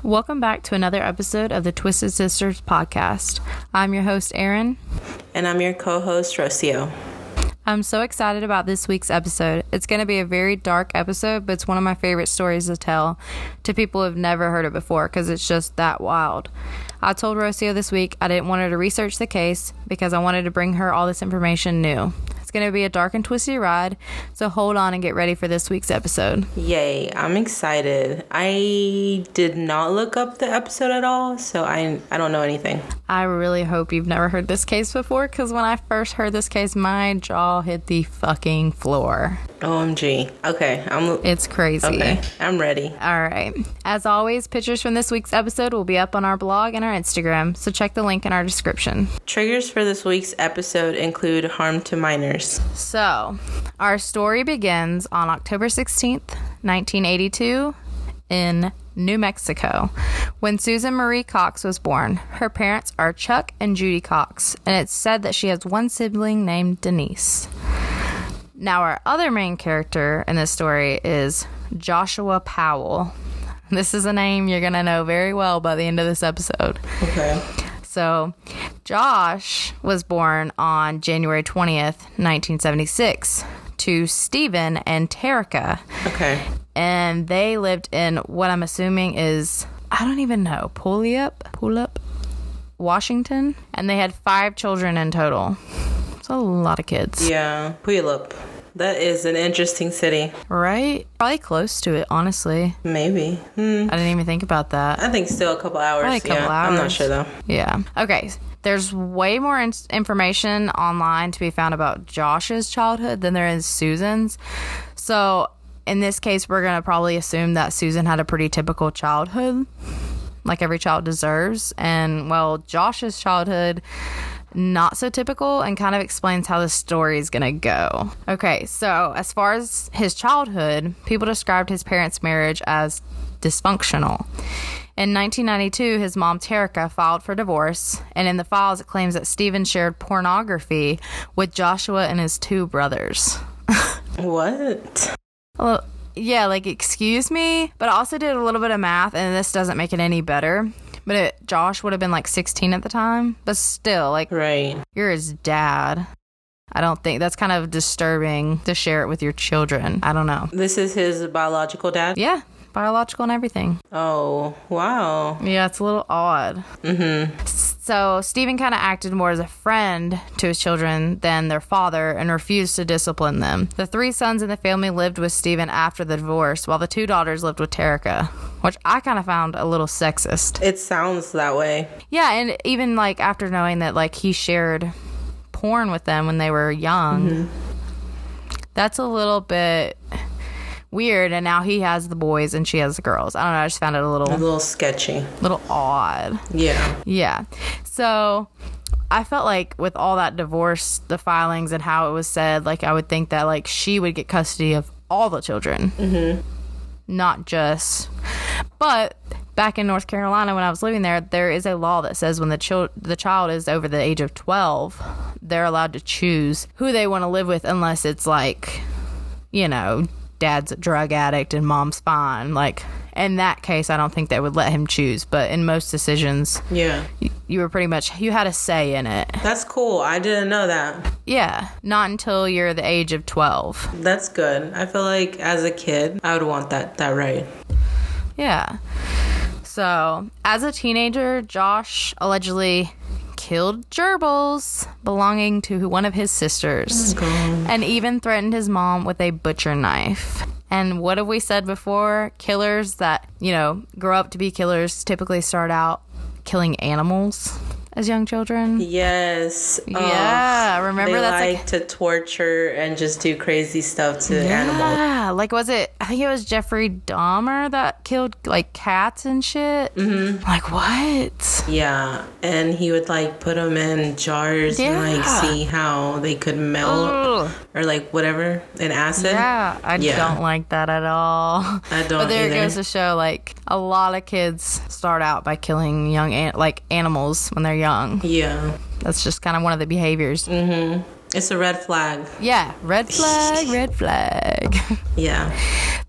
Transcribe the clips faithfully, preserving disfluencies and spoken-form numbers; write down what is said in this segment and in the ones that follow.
Welcome back to another episode of the Twisted Sisters podcast. I'm your host, Erin. And I'm your co-host, Rocio. I'm so excited about this week's episode. It's going to be a very dark episode, but it's one of my favorite stories to tell to people who have never heard it before because it's just that wild. I told Rocio this week I didn't want her to research the case because I wanted to bring her all this information new. It's going to be a dark and twisty ride, so hold on and get ready for this week's episode. Yay, I'm excited. I did not look up the episode at all, so I I don't know anything. I really hope you've never heard this case before, because when I first heard this case, my jaw hit the fucking floor. O M G. Okay, I'm... It's crazy. Okay, I'm ready. All right. As always, pictures from this week's episode will be up on our blog and our Instagram, so check the link in our description. Triggers for this week's episode include harm to minors. So, our story begins on October sixteenth, nineteen eighty-two, in New Mexico, when Susan Marie Cox was born. Her parents are Chuck and Judy Cox, and it's said that she has one sibling named Denise. Now, our other main character in this story is Joshua Powell. This is a name you're going to know very well by the end of this episode. Okay. So, Josh was born on January twentieth, nineteen seventy-six, to Stephen and Terica. Okay. And they lived in what I'm assuming is, I don't even know, Puyallup, Puyallup, Washington. And they had five children in total. It's a lot of kids. Yeah, Puyallup. That is an interesting city. Right? Probably close to it, honestly. Maybe. Hmm. I didn't even think about that. I think still a couple hours. Probably a couple yeah, hours. I'm not sure, though. Yeah. Okay. There's way more in- information online to be found about Josh's childhood than there is Susan's. So, in this case, we're going to probably assume that Susan had a pretty typical childhood, like every child deserves. And, well, Josh's childhood, not so typical, and kind of explains how the story is going to go. Okay, so as far as his childhood, people described his parents' marriage as dysfunctional. In nineteen ninety-two, his mom, Terica, filed for divorce, and in the files it claims that Stephen shared pornography with Joshua and his two brothers. What? Well, yeah, like, excuse me? But I also did a little bit of math, and this doesn't make it any better. But it, Josh would have been like sixteen at the time. But still, like, right. You're his dad. I don't think that's kind of disturbing to share it with your children. I don't know. This is his biological dad? Yeah, biological and everything. Oh, wow. Yeah, it's a little odd. Mm-hmm. So Stephen kind of acted more as a friend to his children than their father and refused to discipline them. The three sons in the family lived with Stephen after the divorce, while the two daughters lived with Terica, which I kind of found a little sexist. It sounds that way. Yeah, and even like after knowing that like he shared porn with them when they were young, mm-hmm. that's a little bit weird. And now he has the boys and she has the girls. I don't know, I just found it a little a little sketchy, little odd. Yeah. Yeah. So I felt like with all that divorce, the filings and how it was said, like I would think that like she would get custody of all the children, mm-hmm. not just. But back in North Carolina when I was living there, there is a law that says when the child the child is over the age of twelve, they're allowed to choose who they want to live with, unless it's like, you know, dad's a drug addict and mom's fine. Like, in that case, I don't think they would let him choose. But in most decisions, yeah, you, you were pretty much, you had a say in it. That's cool. I didn't know that. Yeah, not until you're the age of twelve. That's good. I feel like as a kid, I would want that, that right. Yeah. So, as a teenager, Josh allegedly killed gerbils belonging to one of his sisters, oh, and even threatened his mom with a butcher knife. And what have we said before? Killers that, you know, grow up to be killers typically start out killing animals as young children. Yes. Yeah, oh, remember they that's like, like to torture and just do crazy stuff to yeah, animals. Yeah, like was it, I think it was Jeffrey Dahmer that killed like cats and shit. Mm-hmm. Like what? Yeah, and he would like put them in jars yeah. and like see how they could melt Ugh. or like whatever in acid. Yeah, I yeah. don't like that at all. I don't But there either. it goes to show like a lot of kids start out by killing young an- like animals when they're young. Yeah. That's just kind of one of the behaviors. Mm-hmm. It's a red flag. Yeah, red flag, red flag. Yeah.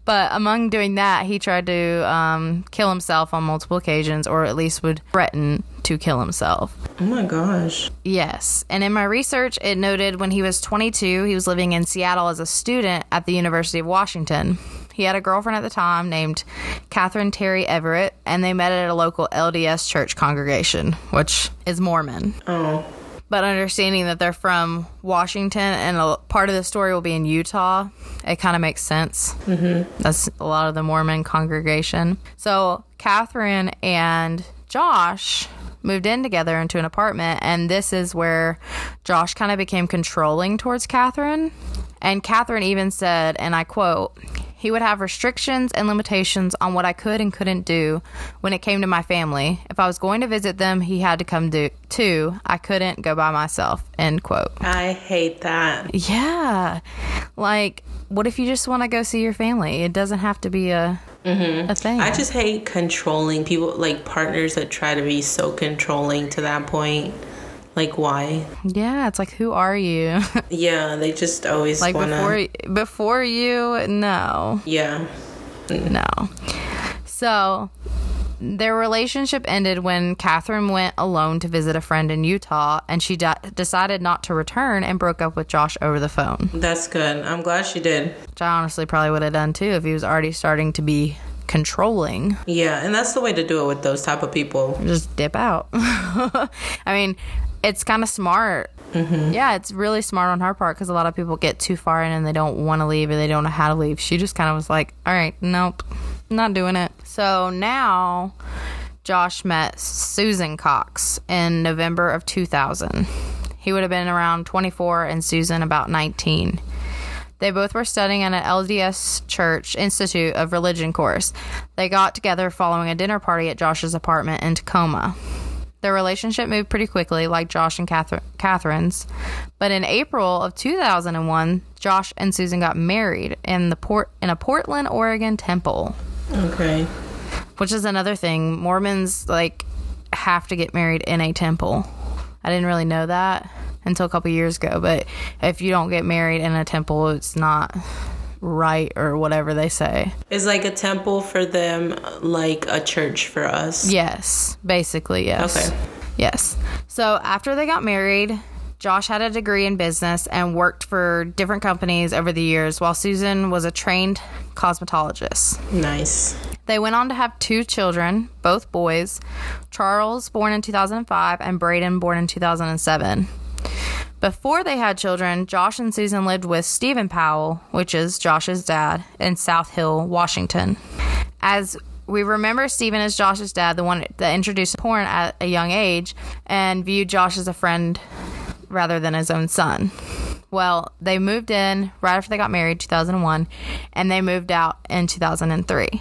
But among doing that, he tried to um, kill himself on multiple occasions, or at least would threaten to kill himself. Oh my gosh. Yes. And in my research, it noted when he was twenty-two, he was living in Seattle as a student at the University of Washington. He had a girlfriend at the time named Catherine Terry Everett, and they met at a local L D S church congregation, which is Mormon. Oh. But understanding that they're from Washington and a part of the story will be in Utah, it kind of makes sense. Mm-hmm. That's a lot of the Mormon congregation. So Catherine and Josh moved in together into an apartment, and this is where Josh kind of became controlling towards Catherine. And Catherine even said, and I quote, "He would have restrictions and limitations on what I could and couldn't do when it came to my family. If I was going to visit them, he had to come do, too. I couldn't go by myself," end quote. I hate that. Yeah. Like, what if you just want to go see your family? It doesn't have to be a, mm-hmm. a thing. I just hate controlling people, like partners that try to be so controlling to that point. Like, why? Yeah, it's like, who are you? Yeah, they just always like wanna... before before you, no. Yeah. No. So, their relationship ended when Catherine went alone to visit a friend in Utah, and she de- decided not to return and broke up with Josh over the phone. That's good. I'm glad she did. Which I honestly probably would have done too if he was already starting to be controlling. Yeah, and that's the way to do it with those type of people. Just dip out. I mean, it's kind of smart. Mm-hmm. Yeah, it's really smart on her part, because a lot of people get too far in and they don't want to leave, or they don't know how to leave. She just kind of was like, all right, nope, not doing it. So now Josh met Susan Cox in November of two thousand. He would have been around twenty-four and Susan about nineteen. They both were studying at an L D S Church Institute of Religion course. They got together following a dinner party at Josh's apartment in Tacoma. Their relationship moved pretty quickly, like Josh and Cather- Catherine's. But in April of two thousand one, Josh and Susan got married in the port in a Portland, Oregon temple. Okay. Which is another thing. Mormons, like, have to get married in a temple. I didn't really know that until a couple years ago. But if you don't get married in a temple, it's not right, or whatever they say. Is like a temple for them like a church for us? Yes, basically, yes. Okay. Yes. So after they got married, Josh had a degree in business and worked for different companies over the years, while Susan was a trained cosmetologist. Nice. They went on to have two children, both boys, Charles, born in two thousand five, and Braden, born in two thousand seven. Before they had children, Josh and Susan lived with Stephen Powell, which is Josh's dad, in South Hill, Washington. As we remember, Stephen is Josh's dad, the one that introduced porn at a young age and viewed Josh as a friend rather than his own son. Well, they moved in right after they got married, two thousand one, and they moved out in two thousand three.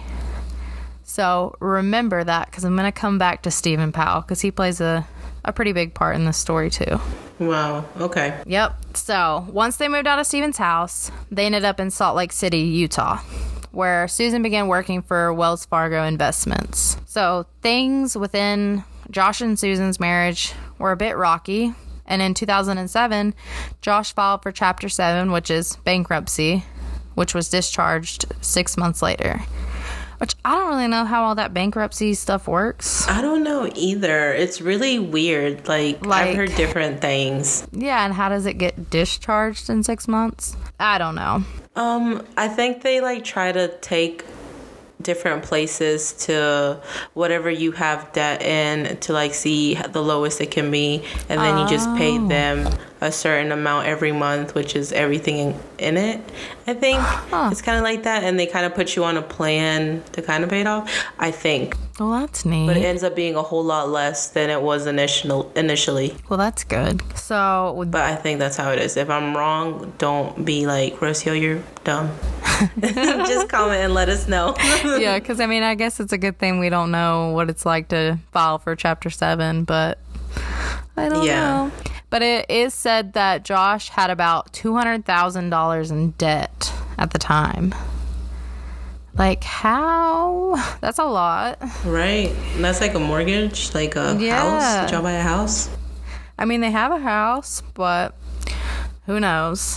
So remember that, because I'm going to come back to Stephen Powell, because he plays a, a pretty big part in this story too. Wow. Okay. Yep. So once they moved out of Stephen's house, they ended up in Salt Lake City, Utah, where Susan began working for Wells Fargo Investments. So things within Josh and Susan's marriage were a bit rocky. And in two thousand seven, Josh filed for Chapter seven, which is bankruptcy, which was discharged six months later. Which I don't really know how all that bankruptcy stuff works. I don't know either. It's really weird. Like, like I've heard different things. Yeah, and how does it get discharged in six months? I don't know. Um, I think they like try to take different places to whatever you have debt in to like see the lowest it can be, and then oh. you just pay them a certain amount every month, which is everything in, in it. I think huh. it's kind of like that, and they kind of put you on a plan to kind of pay it off, I think. Well, that's neat. But it ends up being a whole lot less than it was initial, initially. Well, that's good. So, but I think that's how it is. If I'm wrong, don't be like, Rocio, you're dumb. Just comment and let us know. Yeah, because I mean, I guess it's a good thing we don't know what it's like to file for Chapter seven, but I don't yeah. know. But it is said that Josh had about two hundred thousand dollars in debt at the time. Like, how? That's a lot. Right. And that's like a mortgage, like a yeah. house. Did y'all buy a house? I mean, they have a house, but who knows?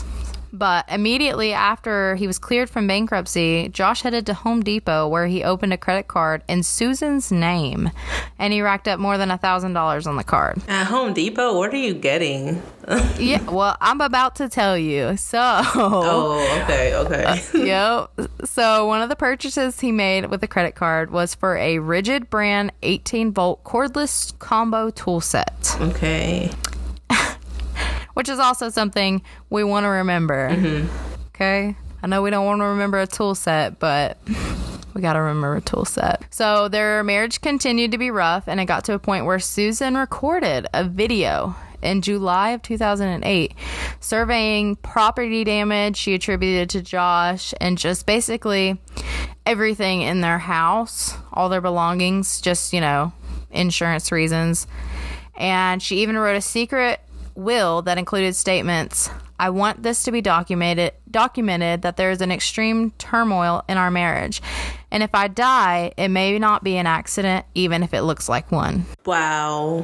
But immediately after he was cleared from bankruptcy, Josh headed to Home Depot where he opened a credit card in Susan's name, and he racked up more than a thousand dollars on the card. At Home Depot, what are you getting? Yeah, well, I'm about to tell you. So, oh, okay, okay. uh, yep. So one of the purchases he made with the credit card was for a Rigid brand eighteen volt cordless combo tool set. Okay. Which is also something we want to remember. Mm-hmm. Okay? I know we don't want to remember a tool set, but we got to remember a tool set. So their marriage continued to be rough, and it got to a point where Susan recorded a video in July of two thousand eight surveying property damage she attributed to Josh, and just basically everything in their house, all their belongings, just, you know, insurance reasons. And she even wrote a secret will that included statements, I want this to be documented documented that there is an extreme turmoil in our marriage, and if I die, it may not be an accident, even if it looks like one. Wow.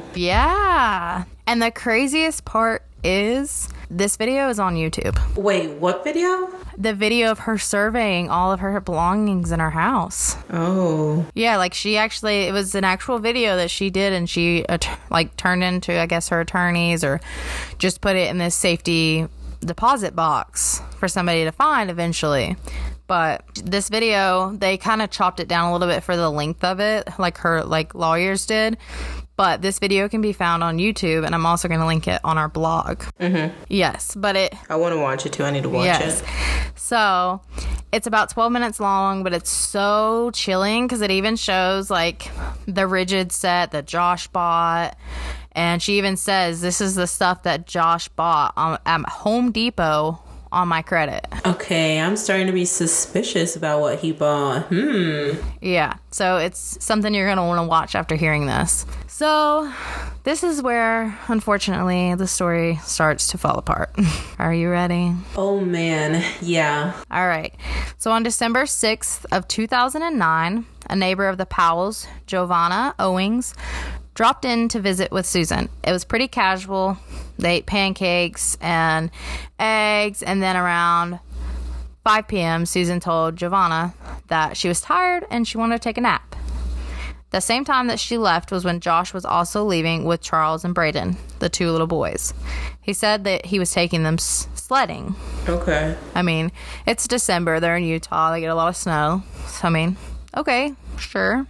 Yeah. And the craziest part is this video is on YouTube. Wait, what video? The video of her surveying all of her belongings in her house. Oh. Yeah, like she actually, it was an actual video that she did, and she uh, like turned into, I guess, her attorneys, or just put it in this safety deposit box for somebody to find eventually. But this video, they kind of chopped it down a little bit for the length of it, like her like lawyers did. But this video can be found on YouTube, and I'm also going to link it on our blog. Mm-hmm. Yes, but it... I want to watch it, too. I need to watch yes. it. So, it's about twelve minutes long, but it's so chilling because it even shows, like, the Rigid set that Josh bought. And she even says, this is the stuff that Josh bought um, at Home Depot on my credit. Okay, I'm starting to be suspicious about what he bought. Hmm. Yeah, so it's something you're going to want to watch after hearing this. So, this is where, unfortunately, the story starts to fall apart. Are you ready? Oh, man. Yeah. All right. So, on December sixth of two thousand nine, a neighbor of the Powells, Giovanna Owings, dropped in to visit with Susan. It was pretty casual. They ate pancakes and eggs, and then around five p.m., Susan told Giovanna that she was tired and she wanted to take a nap. The same time that she left was when Josh was also leaving with Charles and Braden, the two little boys. He said that he was taking them s- sledding. Okay. I mean, it's December. They're in Utah. They get a lot of snow. So, I mean, okay, sure.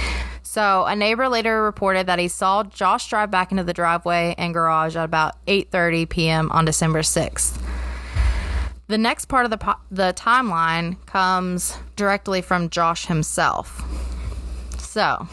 So, a neighbor later reported that he saw Josh drive back into the driveway and garage at about eight thirty p.m. on December sixth. The next part of the po- the timeline comes directly from Josh himself. So,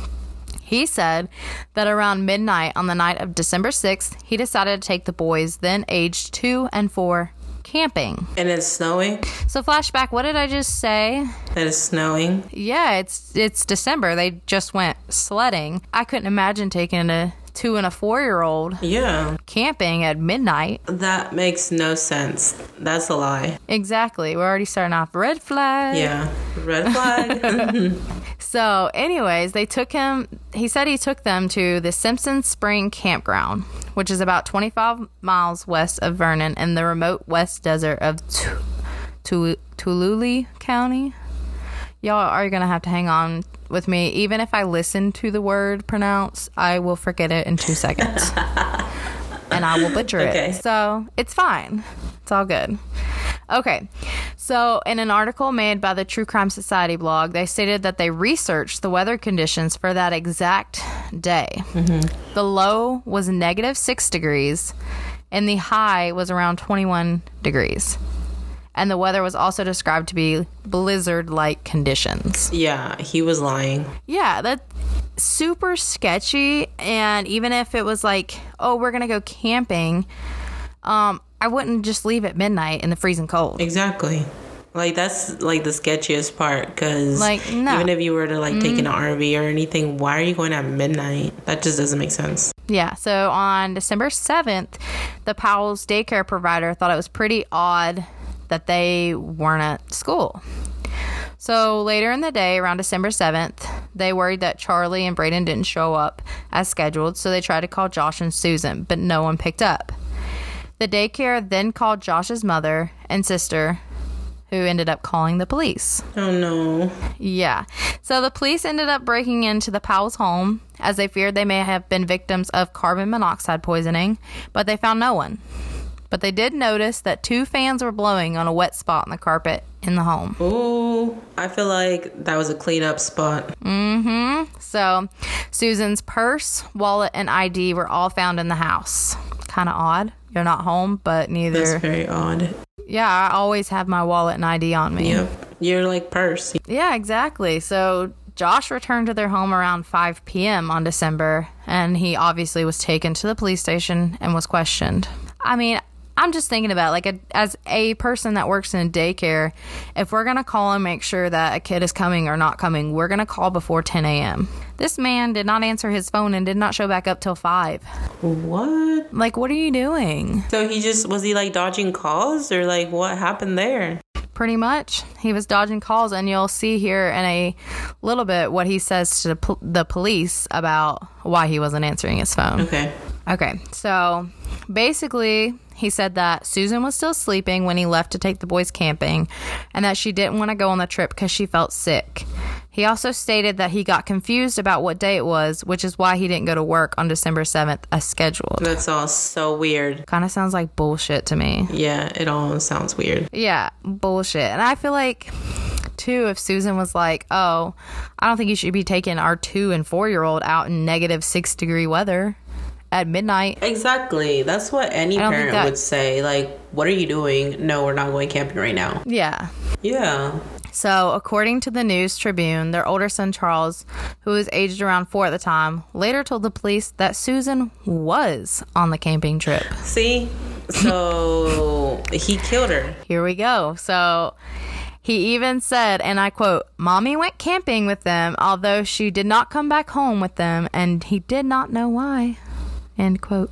he said that around midnight on the night of December sixth, he decided to take the boys, then aged two and four, camping. And it's snowing? So flashback, what did I just say? That it's snowing? Yeah, it's it's December. They just went sledding. I couldn't imagine taking a two and a four-year-old yeah. camping at midnight. That makes no sense. That's a lie. Exactly. We're already starting off red flag. Yeah. Red flag. So, anyways, they took him, he said he took them to the Simpson Spring Campground, which is about twenty-five miles west of Vernon in the remote west desert of Tuolumne County. Y'all are going to have to hang on with me. Even if I listen to the word pronounce, I will forget it in two seconds. And I will butcher okay. it. So, it's fine. It's all good. Okay, so in an article made by the True Crime Society blog, they stated that they researched the weather conditions for that exact day. Mm-hmm. The low was negative six degrees, and the high was around twenty-one degrees. And the weather was also described to be blizzard-like conditions. Yeah, he was lying. Yeah, that's super sketchy. And even if it was like, oh, we're going to go camping, um... I wouldn't just leave at midnight in the freezing cold. Exactly. Like, that's, like, the sketchiest part, because like, no. even if you were to, like, mm-hmm. take an R V or anything, why are you going at midnight? That just doesn't make sense. Yeah, so on December seventh, the Powell's daycare provider thought it was pretty odd that they weren't at school. So later in the day, around December seventh, they worried that Charlie and Braden didn't show up as scheduled, so they tried to call Josh and Susan, but no one picked up. The daycare then called Josh's mother and sister, who ended up calling the police. Oh, no. Yeah. So the police ended up breaking into the Powell's home as they feared they may have been victims of carbon monoxide poisoning, but they found no one. But they did notice that two fans were blowing on a wet spot in the carpet in the home. Ooh, I feel like that was a cleanup spot. Mm-hmm. So Susan's purse, wallet, and I D were all found in the house. Kind of odd. You're not home, but neither. That's very odd. Yeah, I always have my wallet and I D on me. Yep. You're like purse. Yeah, exactly. So Josh returned to their home around five p.m. on December, and he obviously was taken to the police station and was questioned. I mean, I'm just thinking about, like, a, as a person that works in a daycare, if we're going to call and make sure that a kid is coming or not coming, we're going to call before ten a.m. This man did not answer his phone and did not show back up till five. What? Like, what are you doing? So he just, was he like dodging calls, or like what happened there? Pretty much. He was dodging calls, and you'll see here in a little bit what he says to the, pol- the police about why he wasn't answering his phone. Okay. Okay, so basically he said that Susan was still sleeping when he left to take the boys camping, and that she didn't want to go on the trip because she felt sick. He also stated that he got confused about what day it was, which is why he didn't go to work on December seventh as scheduled. That's all so weird. Kind of sounds like bullshit to me. Yeah, it all sounds weird. Yeah, bullshit. And I feel like, too, if Susan was like, oh, I don't think you should be taking our two and four year old out in negative six degree weather at midnight. Exactly. That's what any parent that- would say. Like, what are you doing? No, we're not going camping right now. Yeah. Yeah. So, according to the News Tribune, their older son, Charles, who was aged around four at the time, later told the police that Susan was on the camping trip. See? So, he killed her. Here we go. So, he even said, and I quote, "Mommy went camping with them, although she did not come back home with them, and he did not know why." End quote.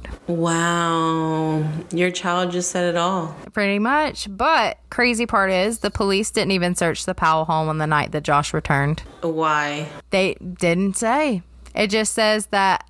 Wow. Your child just said it all. Pretty much. But crazy part is the police didn't even search the Powell home on the night that Josh returned. Why? They didn't say. It just says that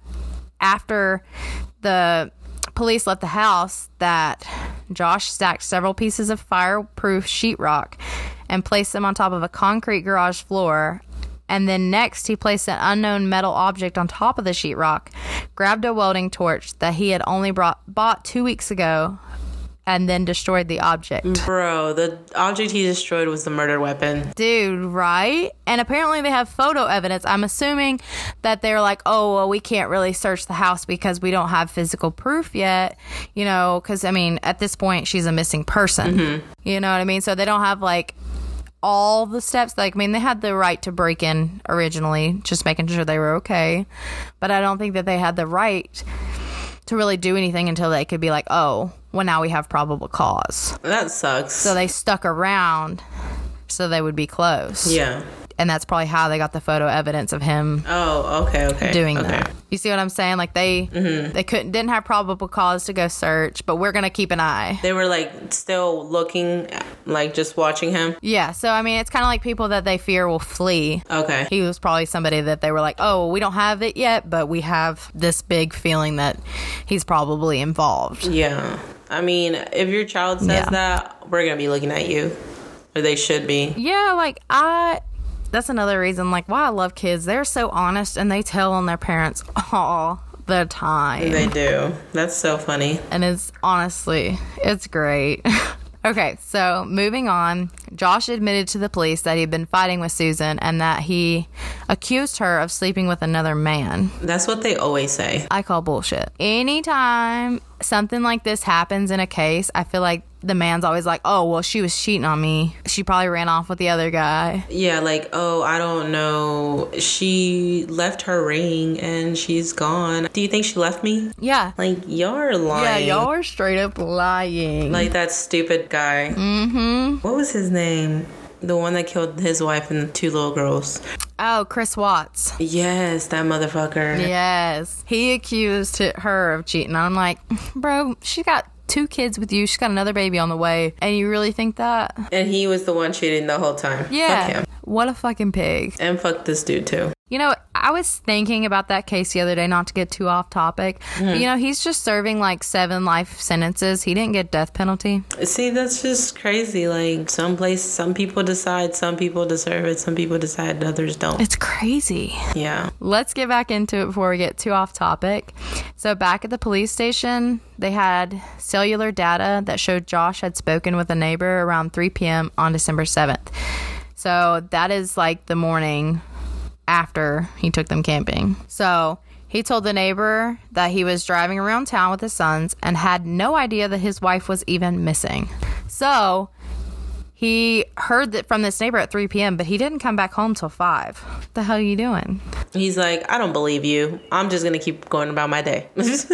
after the police left the house, that Josh stacked several pieces of fireproof sheetrock and placed them on top of a concrete garage floor. And then next, he placed an unknown metal object on top of the sheetrock, grabbed a welding torch that he had only brought, bought two weeks ago, and then destroyed the object. Bro, the object he destroyed was the murder weapon. Dude, right? And apparently they have photo evidence. I'm assuming that they're like, oh, well, we can't really search the house because we don't have physical proof yet. You know, because, I mean, at this point, she's a missing person. Mm-hmm. You know what I mean? So they don't have, like, all the steps. Like, I mean, they had the right to break in originally, just making sure they were okay. But I don't think that they had the right to really do anything until they could be like, oh, well, now we have probable cause. That sucks. So they stuck around so they would be close. Yeah. And that's probably how they got the photo evidence of him. Oh, okay, okay. Doing okay. that. You see what I'm saying? Like, they mm-hmm. they couldn't didn't have probable cause to go search, but we're gonna keep an eye. They were like still looking, like just watching him. Yeah. So I mean, it's kind of like people that they fear will flee. Okay. He was probably somebody that they were like, oh, we don't have it yet, but we have this big feeling that he's probably involved. Yeah. I mean, if your child says yeah. that, we're gonna be looking at you, or they should be. Yeah. Like I. That's another reason, like, why I love kids. They're so honest, and they tell on their parents all the time. They do. That's so funny. And it's, honestly, it's great. Okay, so moving on. Josh admitted to the police that he'd been fighting with Susan and that he accused her of sleeping with another man. That's what they always say. I call bullshit. Anytime something like this happens in a case, I feel like the man's always like, oh, well, she was cheating on me. She probably ran off with the other guy. Yeah, like, oh, I don't know. She left her ring and she's gone. Do you think she left me? Yeah. Like, y'all are lying. Yeah, y'all are straight up lying. Like that stupid guy. Mm-hmm. What was his name? The one that killed his wife and the two little girls. Oh, Chris Watts. Yes, that motherfucker. Yes. He accused her of cheating. I'm like, bro, she got two kids with you. She's got another baby on the way. And you really think that? And he was the one cheating the whole time. Yeah. Fuck him. What a fucking pig. And fuck this dude too. You know, I was thinking about that case the other day, not to get too off topic. Mm-hmm. But, you know, he's just serving like seven life sentences. He didn't get death penalty. See, that's just crazy. Like, some place, some people decide, some people deserve it, some people decide, others don't. It's crazy. Yeah. Let's get back into it before we get too off topic. So back at the police station, they had cellular data that showed Josh had spoken with a neighbor around three p.m. on December seventh. So that is like the morning after he took them camping. So he told the neighbor that he was driving around town with his sons and had no idea that his wife was even missing. So he heard that from this neighbor at three p.m., but he didn't come back home till five. What the hell are you doing? He's like, I don't believe you. I'm just going to keep going about my day.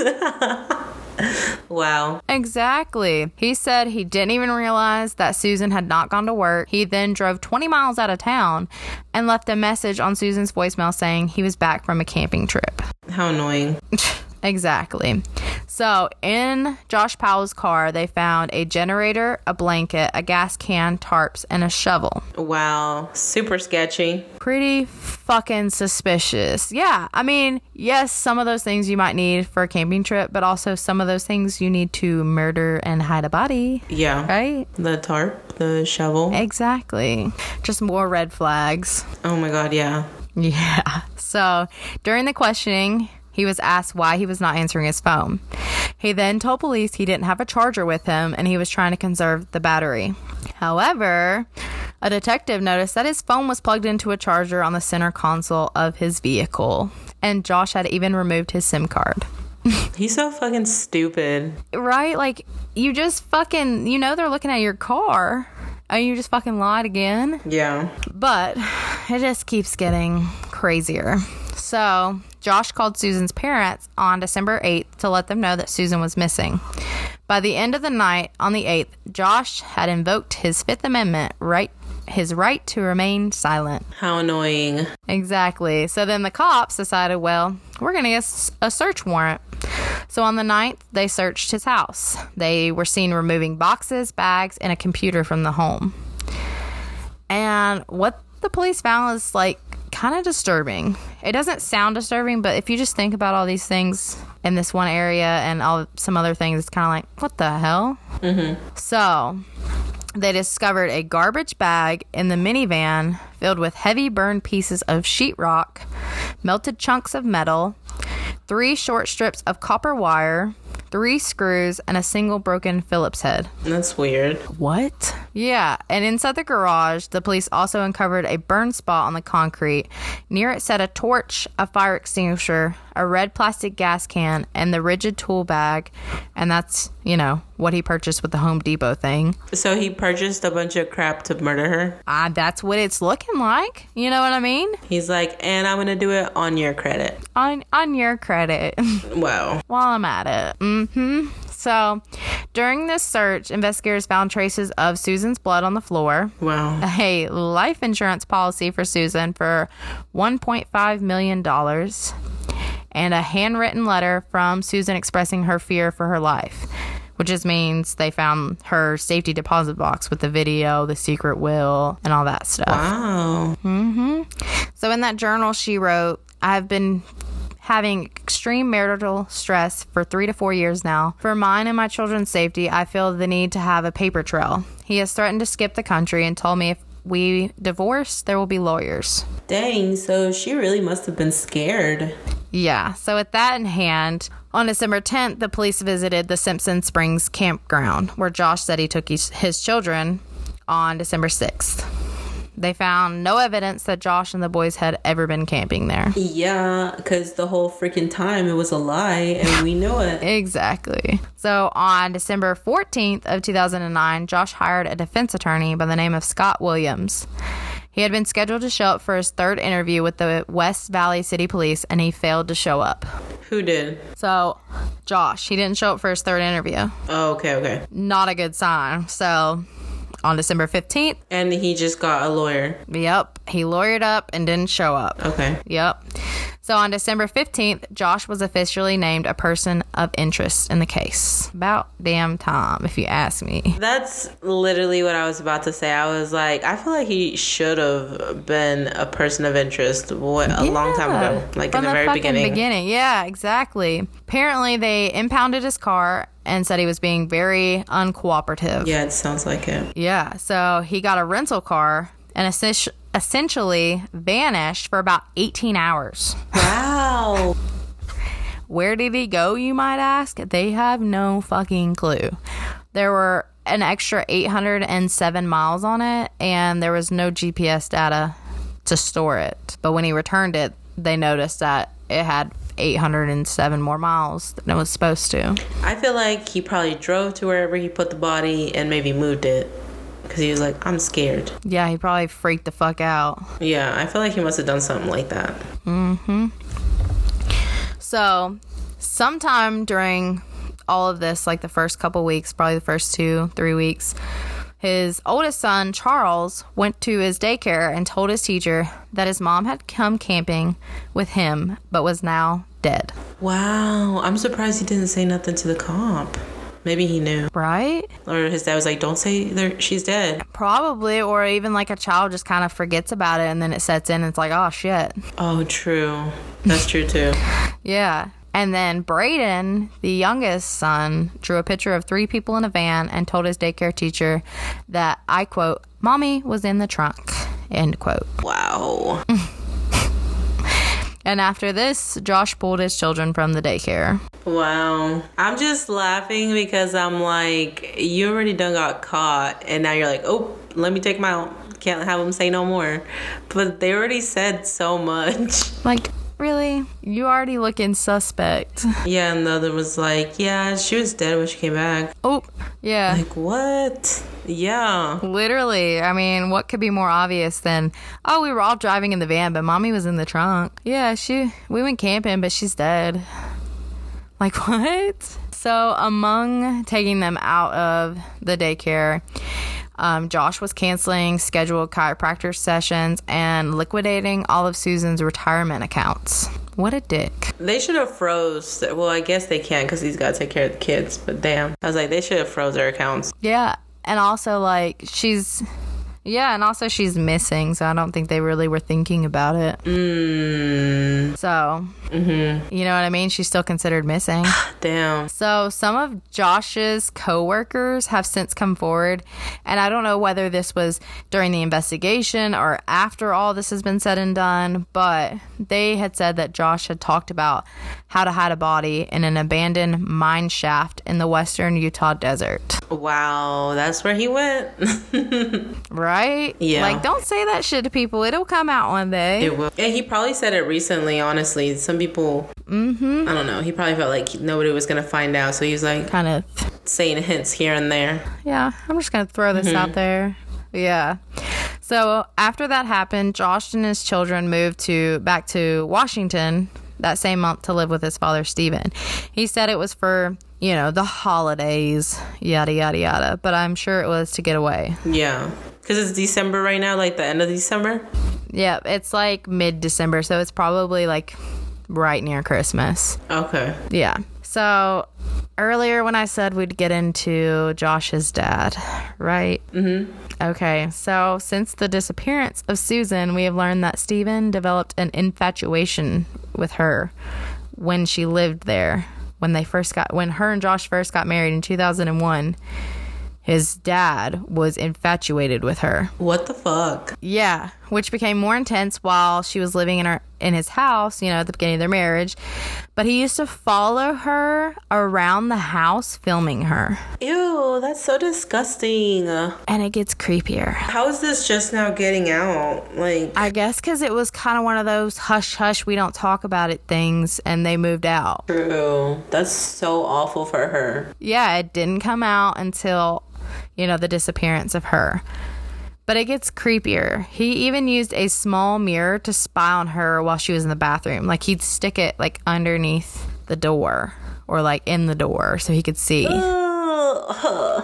Wow. Exactly. He said he didn't even realize that Susan had not gone to work. He then drove twenty miles out of town and left a message on Susan's voicemail saying he was back from a camping trip. How annoying. Exactly. So in Josh Powell's car, they found a generator, a blanket, a gas can, tarps, and a shovel. Wow. Super sketchy. Pretty fucking suspicious. Yeah. I mean, yes, some of those things you might need for a camping trip, but also some of those things you need to murder and hide a body. Yeah. Right? The tarp, the shovel. Exactly. Just more red flags. Oh my God, yeah. Yeah. So during the questioning, he was asked why he was not answering his phone. He then told police he didn't have a charger with him and he was trying to conserve the battery. However, a detective noticed that his phone was plugged into a charger on the center console of his vehicle. And Josh had even removed his SIM card. He's so fucking stupid. Right? Like, you just fucking, you know they're looking at your car. And you just fucking lied again. Yeah. But it just keeps getting crazier. So Josh called Susan's parents on December eighth to let them know that Susan was missing. By the end of the night on the eighth, Josh had invoked his Fifth Amendment right, his right to remain silent. How annoying. Exactly. So then the cops decided, well, we're going to get a search warrant. So on the ninth, they searched his house. They were seen removing boxes, bags, and a computer from the home. And what the police found is like kind of disturbing. It doesn't sound disturbing, but if you just think about all these things in this one area and all some other things, it's kind of like, what the hell? Mm-hmm. So they discovered a garbage bag in the minivan filled with heavy burned pieces of sheetrock, melted chunks of metal, three short strips of copper wire, three screws, and a single broken Phillips head. That's weird. What? Yeah, and inside the garage, the police also uncovered a burn spot on the concrete. Near it sat a torch, a fire extinguisher, a red plastic gas can, and the rigid tool bag. And that's, you know, what he purchased with the Home Depot thing. So he purchased a bunch of crap to murder her? Ah, uh, that's what it's looking like. You know what I mean? He's like, and I'm going to do it on your credit. On, on your credit. Wow. While I'm at it. Mm-hmm. So, during this search, investigators found traces of Susan's blood on the floor. Wow. A life insurance policy for Susan for one point five million dollars. And a handwritten letter from Susan expressing her fear for her life. Which just means they found her safety deposit box with the video, the secret will, and all that stuff. Wow. Mm-hmm. So, in that journal, she wrote, I've been having extreme marital stress for three to four years now. For mine and my children's safety, I feel the need to have a paper trail. He has threatened to skip the country and told me if we divorce, there will be lawyers. Dang, so she really must have been scared. Yeah, so with that in hand, on December tenth, the police visited the Simpson Springs campground, where Josh said he took his, his children on December sixth. They found no evidence that Josh and the boys had ever been camping there. Yeah, because the whole freaking time it was a lie, and we know it. Exactly. So on December fourteenth of two thousand nine, Josh hired a defense attorney by the name of Scott Williams. He had been scheduled to show up for his third interview with the West Valley City Police, and he failed to show up. Who did? So, Josh, he didn't show up for his third interview. Oh, okay, okay. Not a good sign. So, on December fifteenth. And he just got a lawyer. Yep. He lawyered up and didn't show up. Okay. Yep. So on December fifteenth, Josh was officially named a person of interest in the case. About damn time, if you ask me. That's literally what I was about to say. I was like, I feel like he should have been a person of interest what, a Yeah, long time ago, like from in the, very fucking beginning. beginning. Yeah, exactly. Apparently, they impounded his car and said he was being very uncooperative. Yeah, it sounds like it. Yeah, so he got a rental car and essentia- essentially vanished for about eighteen hours. Wow. Where did he go, you might ask? They have no fucking clue. There were an extra eight hundred seven miles on it, and there was no G P S data to store it. But when he returned it, they noticed that it had eight hundred seven more miles than it was supposed to. I feel like he probably drove to wherever he put the body and maybe moved it. Because he was like, I'm scared. Yeah, he probably freaked the fuck out. Yeah, I feel like he must have done something like that. Mm-hmm. So, sometime during all of this, like the first couple weeks, probably the first two, three weeks, his oldest son, Charles, went to his daycare and told his teacher that his mom had come camping with him, but was now dead. Wow. I'm surprised he didn't say nothing to the cop. Maybe he knew. Right? Or his dad was like, don't say there, she's dead. Probably, or even like a child just kind of forgets about it and then it sets in and it's like, oh shit. Oh, true. That's true too. Yeah. And then Braden, the youngest son, drew a picture of three people in a van and told his daycare teacher that, I quote, "Mommy was in the trunk," end quote. Wow. And after this, Josh pulled his children from the daycare. Wow. I'm just laughing because I'm like, you already done got caught and now you're like, oh, let me take him out. Can't have him say no more. But they already said so much. Like, really? You already looking suspect. Yeah, and the other was like, yeah, she was dead when she came back. Oh, yeah. Like, what? Yeah. Literally. I mean, what could be more obvious than, oh, we were all driving in the van, but mommy was in the trunk. Yeah, she. we went camping, but she's dead. Like, what? So, among taking them out of the daycare, um, Josh was canceling scheduled chiropractor sessions and liquidating all of Susan's retirement accounts. What a dick. They should have froze. Well, I guess they can't because he's got to take care of the kids. But damn. I was like, they should have froze their accounts. Yeah. And also, like, she's... Yeah, and also she's missing, so I don't think they really were thinking about it. Mm. So, mm-hmm. You know what I mean? She's still considered missing. Damn. So, some of Josh's co-workers have since come forward, and I don't know whether this was during the investigation or after all this has been said and done, but they had said that Josh had talked about how to hide a body in an abandoned mine shaft in the western Utah desert. Wow, that's where he went. Right? Yeah. Like, don't say that shit to people. It'll come out one day. It will. Yeah, he probably said it recently, honestly. Some people, mm-hmm. I don't know, he probably felt like nobody was going to find out, so he was like kind of saying hints here and there. Yeah, I'm just going to throw this mm-hmm. out there. Yeah. So after that happened, Josh and his children moved to back to Washington that same month to live with his father, Stephen. He said it was for, you know, the holidays, yada, yada, yada. But I'm sure it was to get away. Yeah. Because it's December right now, like the end of December? Yeah, it's like mid-December, so it's probably like right near Christmas. Okay. Yeah. So earlier when I said we'd get into Josh's dad, right? Mm-hmm. Okay, so since the disappearance of Susan, we have learned that Stephen developed an infatuation with her when she lived there. When they first got, when her and Josh first got married in two thousand one, his dad was infatuated with her. What the fuck? Yeah, which became more intense while she was living in her in his house, you know, at the beginning of their marriage. But he used to follow her around the house filming her. Ew, that's so disgusting. And it gets creepier. How is this just now getting out? Like, I guess because it was kind of one of those hush hush, we don't talk about it things, and they moved out. True. That's so awful for her. Yeah, it didn't come out until, you know, the disappearance of her. But it gets creepier. He even used a small mirror to spy on her while she was in the bathroom. Like, he'd stick it, like, underneath the door or, like, in the door so he could see. Uh,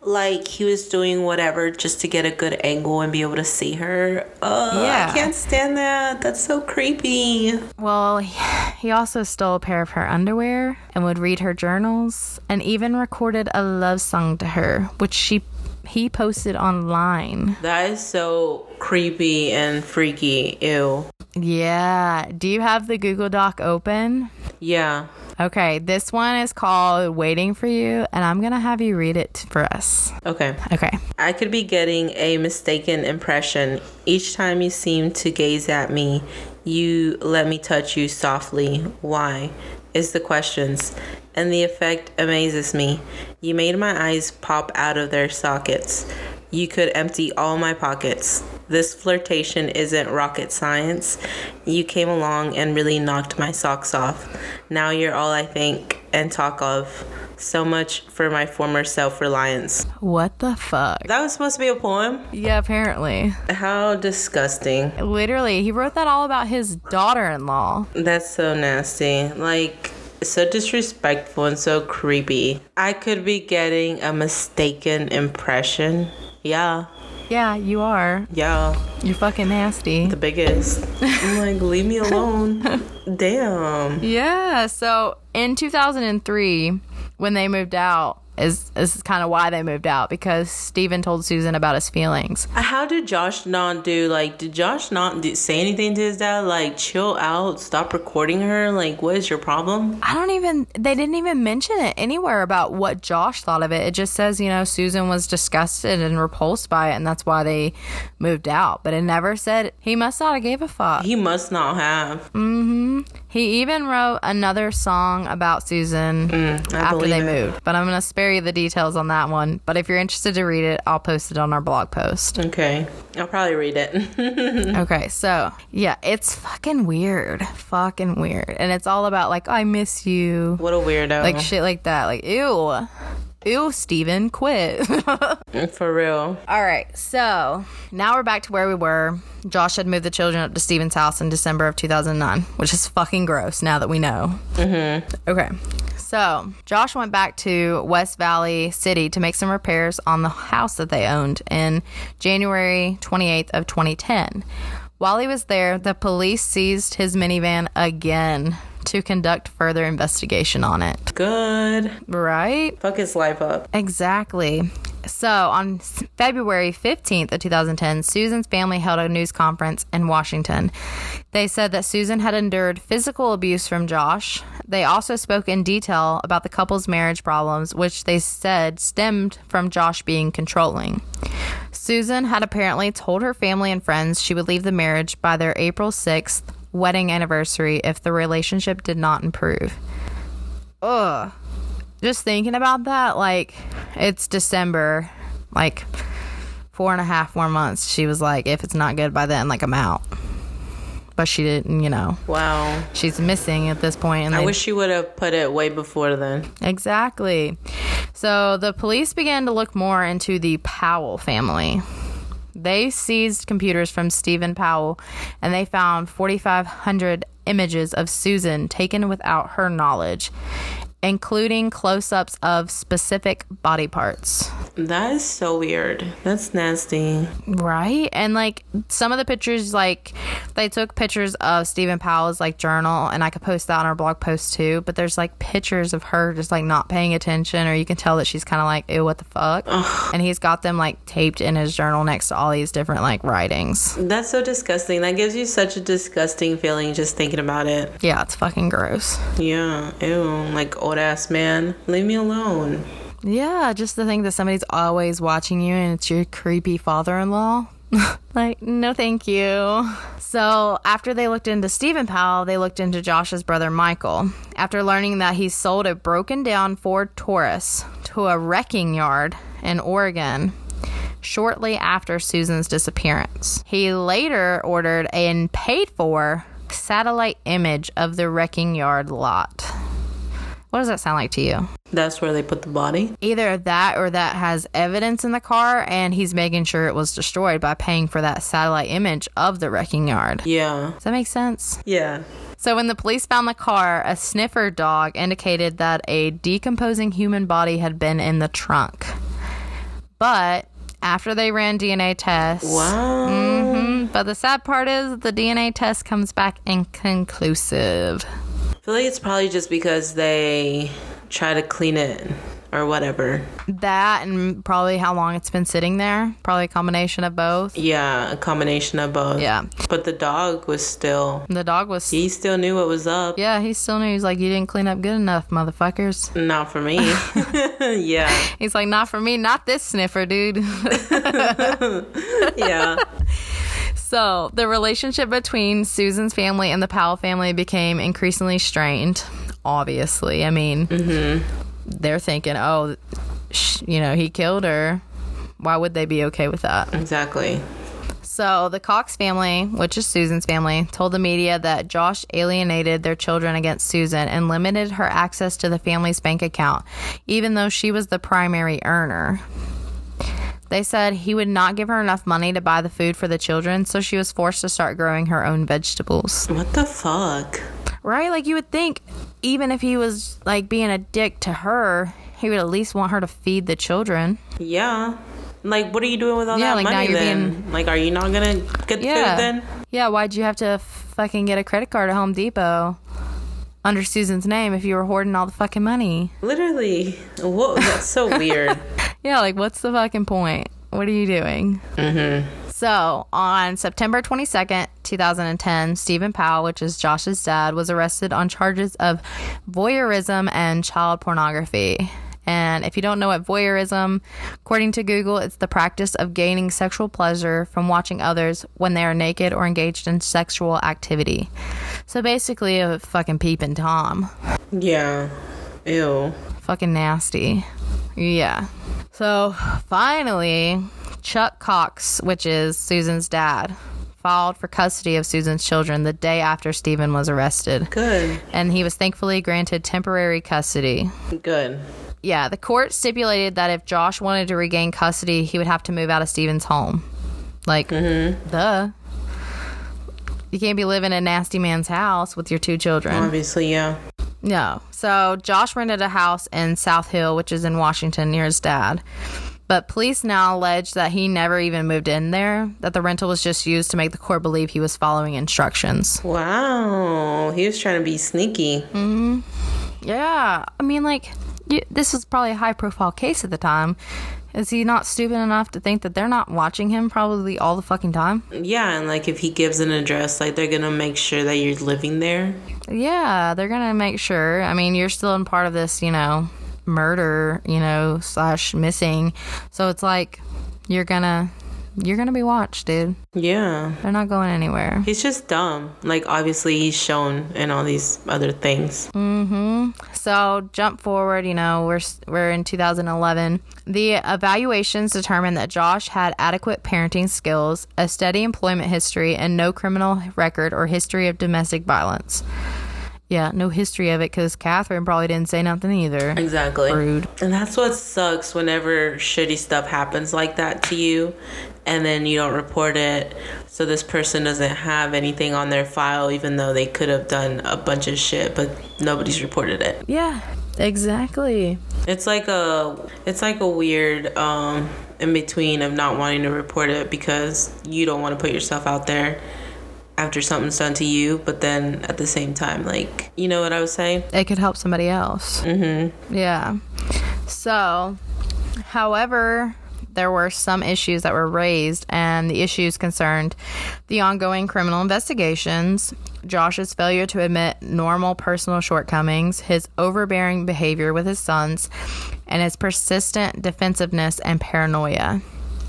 like he was doing whatever just to get a good angle and be able to see her. Oh, Yeah. I can't stand that. That's so creepy. Well, he also stole a pair of her underwear and would read her journals and even recorded a love song to her, which she he posted online. That is so creepy and freaky. Ew. Yeah. Do you have the Google Doc open? Yeah. Okay, this one is called Waiting for You, and I'm going to have you read it for us. Okay. Okay. I could be getting a mistaken impression. Each time you seem to gaze at me, you let me touch you softly. Why? Is the questions. And the effect amazes me. You made my eyes pop out of their sockets. You could empty all my pockets. This flirtation isn't rocket science. You came along and really knocked my socks off. Now you're all I think and talk of. So much for my former self-reliance. What the fuck? That was supposed to be a poem? Yeah, apparently. How disgusting. Literally, he wrote that all about his daughter-in-law. That's so nasty. Like, so disrespectful and so creepy. I could be getting a mistaken impression. Yeah. Yeah, you are. Yeah. You're fucking nasty. The biggest. I'm like, leave me alone. Damn. Yeah, so in two thousand three, when they moved out, is this is kind of why they moved out, because Steven told Susan about his feelings. How did Josh not do, like, did Josh not do, say anything to his dad? Like, chill out, stop recording her? Like, what is your problem? I don't even, they didn't even mention it anywhere about what Josh thought of it. It just says, you know, Susan was disgusted and repulsed by it, and that's why they moved out. But it never said, he must not have gave a fuck. He must not have. Mm-hmm. He even wrote another song about Susan Mm, I after they believe it. moved. But I'm going to spare you the details on that one. But if you're interested to read it, I'll post it on our blog post. Okay. I'll probably read it. Okay, so yeah, it's fucking weird. Fucking weird. And it's all about like, I miss you. What a weirdo. Like shit like that. Like, ew. Ew, Steven, quit. For real. All right, so now we're back to where we were. Josh had moved the children up to Steven's house in December of two thousand nine, which is fucking gross now that we know. Mm-hmm. Okay, so Josh went back to West Valley City to make some repairs on the house that they owned in January twenty-eighth of twenty ten. While he was there, the police seized his minivan again to conduct further investigation on it. Good. Right? Fuck his life up. Exactly. So on February fifteenth of two thousand ten, Susan's family held a news conference in Washington. They said that Susan had endured physical abuse from Josh. They also spoke in detail about the couple's marriage problems, which they said stemmed from Josh being controlling. Susan had apparently told her family and friends she would leave the marriage by their April sixth wedding anniversary if the relationship did not improve. Ugh. Just thinking about that, like, it's December, like, four and a half more months. She was like, if it's not good by then, like, I'm out. But she didn't, you know. Wow. She's missing at this point. And I they, wish she would have put it way before then. Exactly. So the police began to look more into the Powell family. They seized computers from Stephen Powell, and they found forty-five hundred images of Susan taken without her knowledge, including close-ups of specific body parts. That is so weird. That's nasty. Right? And, like, some of the pictures, like, they took pictures of Stephen Powell's, like, journal, and I could post that on our blog post, too, but there's, like, pictures of her just, like, not paying attention, or you can tell that she's kind of like, ew, what the fuck? Ugh. And he's got them, like, taped in his journal next to all these different, like, writings. That's so disgusting. That gives you such a disgusting feeling just thinking about it. Yeah, it's fucking gross. Yeah. Ew. Like, old ass man. Leave me alone. Yeah, just to think that somebody's always watching you and it's your creepy father-in-law. Like, no thank you. So after they looked into Stephen Powell, they looked into Josh's brother Michael. After learning that he sold a broken down Ford Taurus to a wrecking yard in Oregon shortly after Susan's disappearance, he later ordered and paid for satellite image of the wrecking yard lot. What does that sound like to you? That's where they put the body? Either that or that has evidence in the car and he's making sure it was destroyed by paying for that satellite image of the wrecking yard. Yeah. Does that make sense? Yeah. So when the police found the car, a sniffer dog indicated that a decomposing human body had been in the trunk. But after they ran D N A tests. Wow. Mm-hmm, but the sad part is the D N A test comes back inconclusive. I feel like it's probably just because they try to clean it or whatever. That and probably how long it's been sitting there. Probably a combination of both. Yeah, a combination of both. Yeah. But the dog was still... The dog was... He still knew what was up. Yeah, he still knew. He's like, you didn't clean up good enough, motherfuckers. Not for me. Yeah. He's like, not for me, not this sniffer, dude. Yeah. So, the relationship between Susan's family and the Powell family became increasingly strained, obviously. I mean... Mm-hmm. They're thinking, oh, sh- you know, he killed her. Why would they be okay with that? Exactly. So the Cox family, which is Susan's family, told the media that Josh alienated their children against Susan and limited her access to the family's bank account, even though she was the primary earner. They said he would not give her enough money to buy the food for the children, so she was forced to start growing her own vegetables. What the fuck? Right? Like, you would think, even if he was, like, being a dick to her, he would at least want her to feed the children. Yeah. Like, what are you doing with all yeah, that like, money now you're then? Being, like, are you not going to get the yeah. food then? Yeah, why'd you have to fucking get a credit card at Home Depot under Susan's name if you were hoarding all the fucking money? Literally. Whoa, that's so weird. Yeah, like, what's the fucking point? What are you doing? Mm-hmm. So, on September twenty-second, twenty ten, Stephen Powell, which is Josh's dad, was arrested on charges of voyeurism and child pornography. And if you don't know what voyeurism, according to Google, it's the practice of gaining sexual pleasure from watching others when they are naked or engaged in sexual activity. So basically a fucking peeping Tom. Yeah. Ew. Fucking nasty. Yeah. So finally, Chuck Cox, which is Susan's dad, filed for custody of Susan's children the day after Stephen was arrested. Good. And he was thankfully granted temporary custody. Good. Yeah, the court stipulated that if Josh wanted to regain custody, he would have to move out of Stephen's home. Like, mm-hmm. duh. You can't be living in a nasty man's house with your two children. Obviously, yeah. No. So Josh rented a house in South Hill, which is in Washington, near his dad. But police now allege that he never even moved in there, that the rental was just used to make the court believe he was following instructions. Wow. He was trying to be sneaky. Mm-hmm. Yeah. I mean, like, you, this was probably a high-profile case at the time. Is he not stupid enough to think that they're not watching him probably all the fucking time? Yeah, and, like, if he gives an address, like, they're going to make sure that you're living there. Yeah, they're going to make sure. I mean, you're still in part of this, you know, murder, you know, slash missing. So it's like, you're going to... You're going to be watched, dude. Yeah. They're not going anywhere. He's just dumb. Like, obviously, he's shown in all these other things. Mm-hmm. So, jump forward, you know, we're we're in two thousand eleven. The evaluations determined that Josh had adequate parenting skills, a steady employment history, and no criminal record or history of domestic violence. Yeah, no history of it because Catherine probably didn't say nothing either. Exactly. Rude. And that's what sucks whenever shitty stuff happens like that to you and then you don't report it. So this person doesn't have anything on their file even though they could have done a bunch of shit, but nobody's reported it. Yeah, exactly. It's like a it's like a weird um in between of not wanting to report it because you don't want to put yourself out there after something's done to you, but then at the same time, like, you know what I was saying? It could help somebody else. Mm-hmm. Yeah. So, however, there were some issues that were raised, and the issues concerned the ongoing criminal investigations, Josh's failure to admit normal personal shortcomings, his overbearing behavior with his sons, and his persistent defensiveness and paranoia.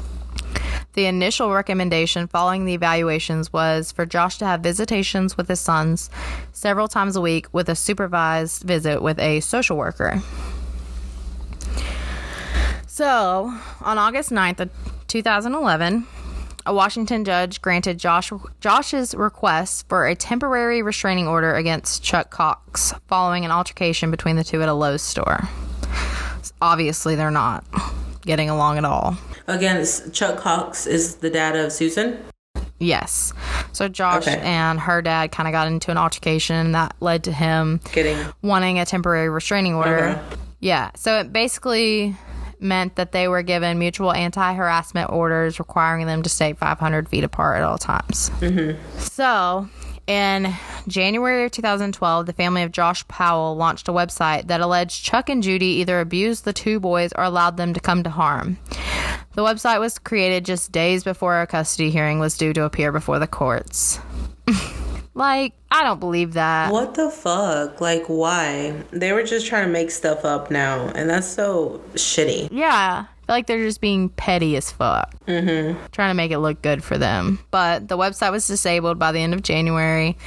The initial recommendation following the evaluations was for Josh to have visitations with his sons several times a week with a supervised visit with a social worker. So, on August ninth of two thousand eleven, a Washington judge granted Josh Josh's request for a temporary restraining order against Chuck Cox following an altercation between the two at a Lowe's store. Obviously, they're not getting along at all. Again, Chuck Cox is the dad of Susan? Yes. So Josh okay. and her dad kind of got into an altercation that led to him getting wanting a temporary restraining order. Okay. Yeah. So it basically, meant that they were given mutual anti-harassment orders requiring them to stay five hundred feet apart at all times. Mm-hmm. So, in January of two thousand twelve, the family of Josh Powell launched a website that alleged Chuck and Judy either abused the two boys or allowed them to come to harm. The website was created just days before a custody hearing was due to appear before the courts. Like, I don't believe that. What the fuck? Like, why? They were just trying to make stuff up now, and that's so shitty. Yeah. I feel like they're just being petty as fuck. Mm-hmm. Trying to make it look good for them. But the website was disabled by the end of January.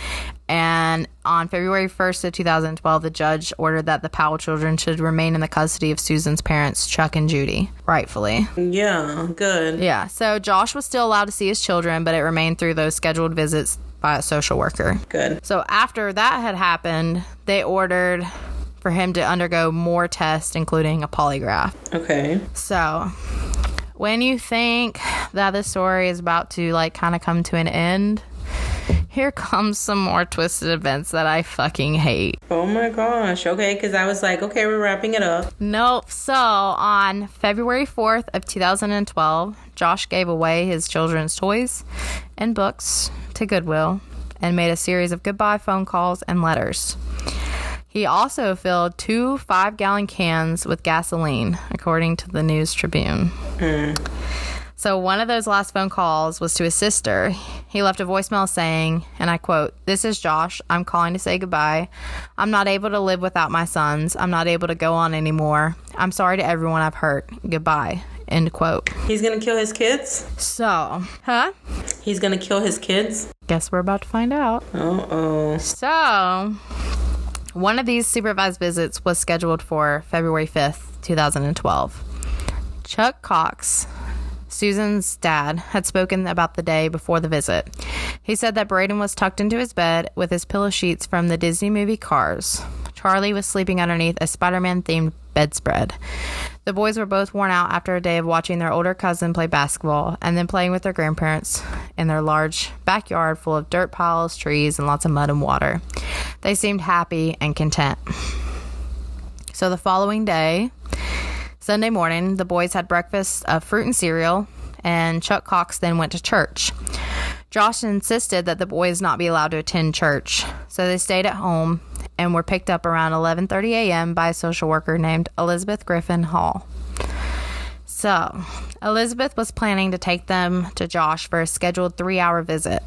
And on February first of two thousand twelve, the judge ordered that the Powell children should remain in the custody of Susan's parents, Chuck and Judy, rightfully. Yeah, good. Yeah. So Josh was still allowed to see his children, but it remained through those scheduled visits by a social worker. Good. So after that had happened, they ordered for him to undergo more tests, including a polygraph. Okay. So when you think that the story is about to like kind of come to an end, here comes some more twisted events that I fucking hate. Oh my gosh. Okay, because I was like, okay, we're wrapping it up. Nope. So on February fourth of two thousand twelve, Josh gave away his children's toys and books to Goodwill and made a series of goodbye phone calls and letters. He also filled two five-gallon cans with gasoline, according to the News Tribune. Mm. So one of those last phone calls was to his sister. He left a voicemail saying, and I quote, "This is Josh. I'm calling to say goodbye. I'm not able to live without my sons. I'm not able to go on anymore. I'm sorry to everyone I've hurt. Goodbye." End quote. He's gonna kill his kids? So, huh? He's gonna kill his kids? Guess we're about to find out. Uh-oh. So, one of these supervised visits was scheduled for February fifth, two thousand twelve. Chuck Cox, Susan's dad, had spoken about the day before the visit. He said that Braden was tucked into his bed with his pillow sheets from the Disney movie Cars. Charlie was sleeping underneath a Spider-Man themed bedspread. The boys were both worn out after a day of watching their older cousin play basketball and then playing with their grandparents in their large backyard full of dirt piles, trees, and lots of mud and water. They seemed happy and content. So the following day, Sunday morning, the boys had breakfast of fruit and cereal, and Chuck Cox then went to church. Josh insisted that the boys not be allowed to attend church, so they stayed at home and were picked up around eleven thirty a.m. by a social worker named Elizabeth Griffin Hall. So, Elizabeth was planning to take them to Josh for a scheduled three-hour visit.